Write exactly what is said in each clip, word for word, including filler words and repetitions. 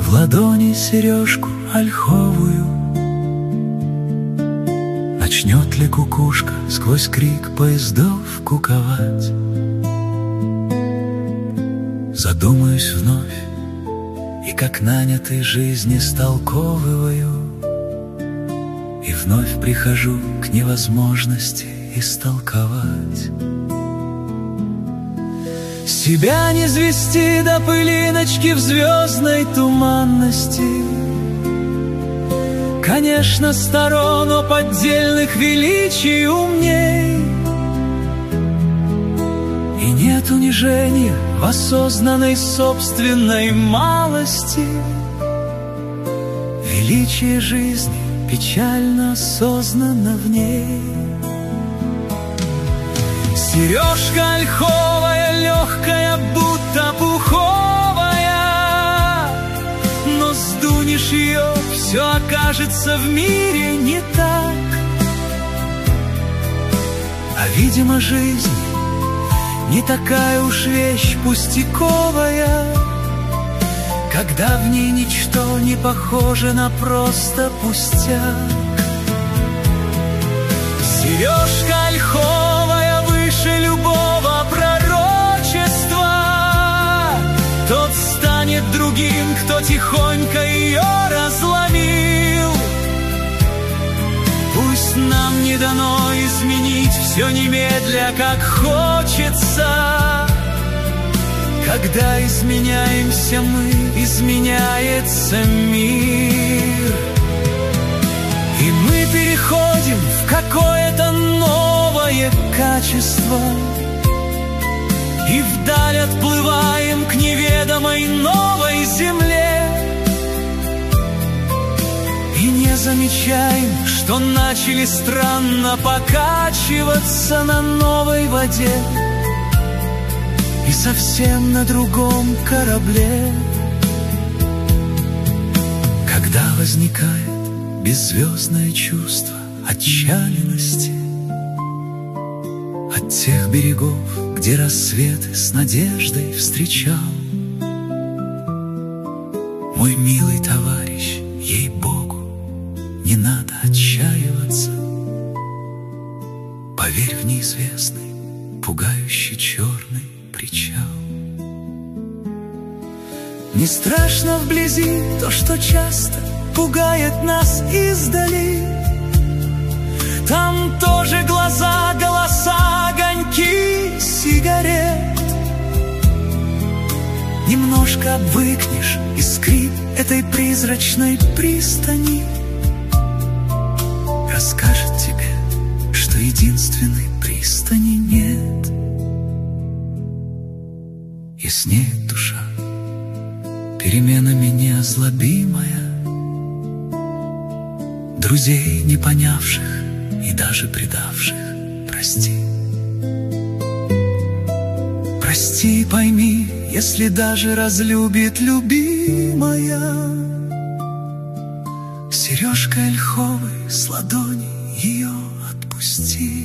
в ладони сережку ольховую. Начнет ли кукушка сквозь крик поездов куковать? Задумаюсь вновь, и как нанятый жизни столковываю, и вновь прихожу к невозможности истолковать. Себя не звести до пылиночки в звездной туманности. Конечно, сторону поддельных величий умней, и нет унижения в осознанной собственной малости. Величие жизни печально осознанно в ней. Сережка ольховая, легкая, будто пуховая, но сдунешь ее, все окажется в мире не так. А видимо, жизнь не такая уж вещь пустяковая, когда в ней ничто не похоже на просто пустяк. Сережка ольховая выше любого пророчества. Тот станет другим, кто тихонько ее разломил. Пусть нам не дано изменить все немедля, как хочется. Когда изменяемся мы, изменяется мир. И мы переходим в какое-то новое качество, и вдаль отплываем к неведомой новой земле. И не замечаем, что начали странно покачиваться на новой воде и совсем на другом корабле. Когда возникает беззвездное чувство отчаянности от тех берегов, где рассветы с надеждой встречал мой милый товарищ, ей-богу, не надо отчаиваться. Поверь в неизвестный, пугающий черный причал. Не страшно вблизи то, что часто пугает нас издали. Там тоже глаза, голоса, огоньки сигарет. Немножко обвыкнешь, и скрип этой призрачной пристани расскажет тебе, что единственной пристани нет. Яснеет душа, переменами неозлобимая, друзей не понявших и даже предавших прости. Прости, пойми, если даже разлюбит любимая. Сережкой ольховой с ладони ее отпусти.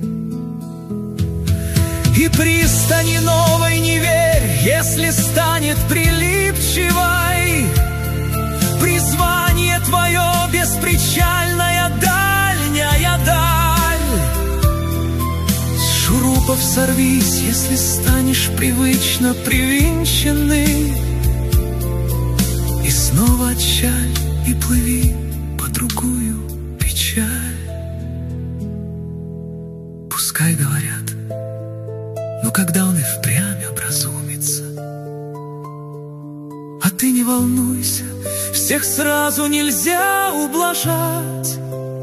И пристани новой не верь, если станет прилипчивой. Призвание твое беспричальная дальняя даль. С шурупов сорвись, если станешь привычно привинченный. И снова отчаль и плыви по другую печаль. Пускай говорят, но когда он и впрямь образумится, а ты не волнуйся, всех сразу нельзя ублажать.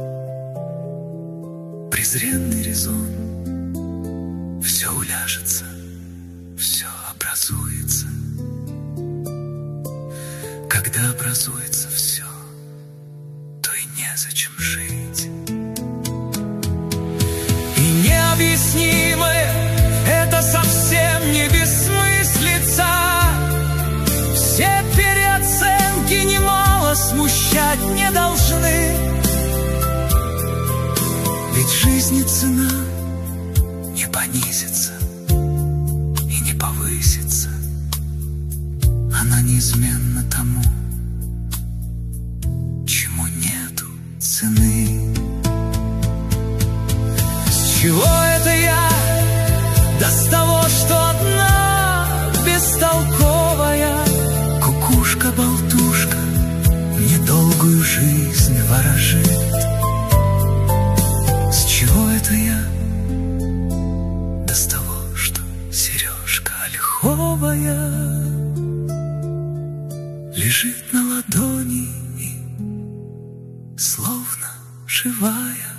Презренный резон, все уляжется, все образуется. Когда образуется все, то и незачем жить. И необъяснимое это совсем не бессмыслица. Все переоценки немало смущать не должны. Ведь жизни цена не понизится и не повысится. Она неизменна тому, Девушка-болтушка мне долгую жизнь ворожит. С чего это я? Да с того, что сережка ольховая лежит на ладони и словно живая.